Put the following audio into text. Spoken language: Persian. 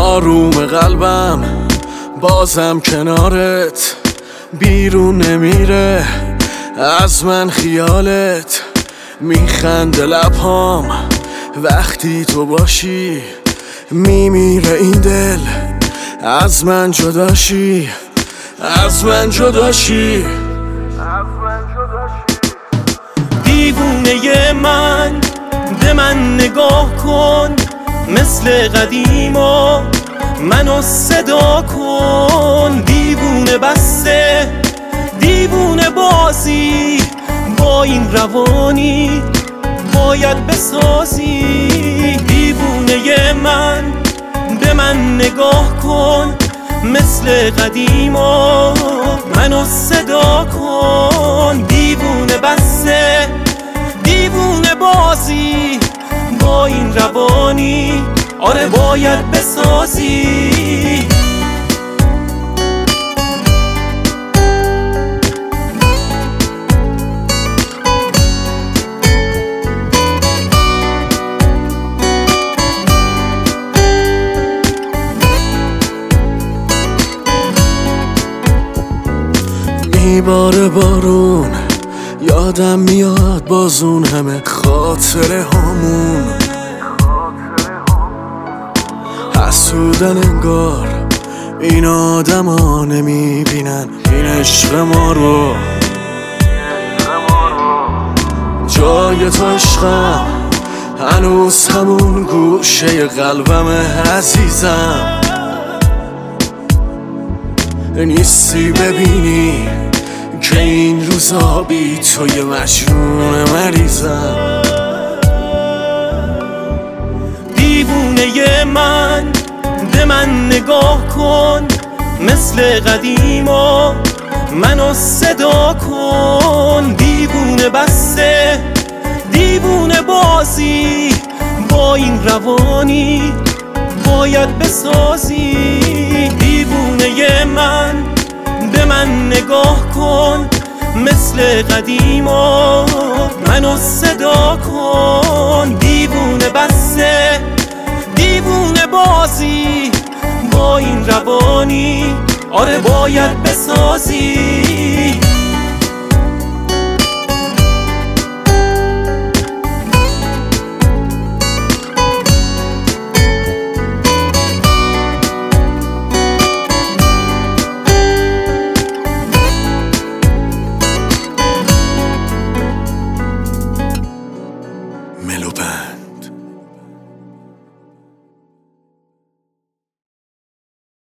آروم قلبم بازم کنارت، بیرون نمیره از من خیالت. میخنده لبهام وقتی تو باشی، میمیره این دل از من جداشی، از من جداشی. دیوونه من به من نگاه کن، مثل قدیما منو صدا کن. دیوونه بسته دیوونه بازی، با این روانی باید بسازی. دیوونه من به من نگاه کن، مثل قدیما منو صدا کن. دیوونه بسته دیوونه بازی، با این روانی آره باید بسازی. میباره بارون، یادم میاد باز اون همه خاطره هامون. حسودن انگار این آدم ها نمیبینن این عشق ما رو. جای تو عشقم هنوز همون گوشه قلبم عزیزم. نیستی ببینی که این روزا بی توی مجنون مریضم. دیوونه من به من نگاه کن، مثل قدیما منو صدا کن. دیوونه بسته دیوونه بازی، با این روانی باید بسازی. دیوونه من به من نگاه کن، مثل قدیما منو صدا کن. دیوونه بسته دیوونه بازی، با این روانی آره باید بسازی. ملو بند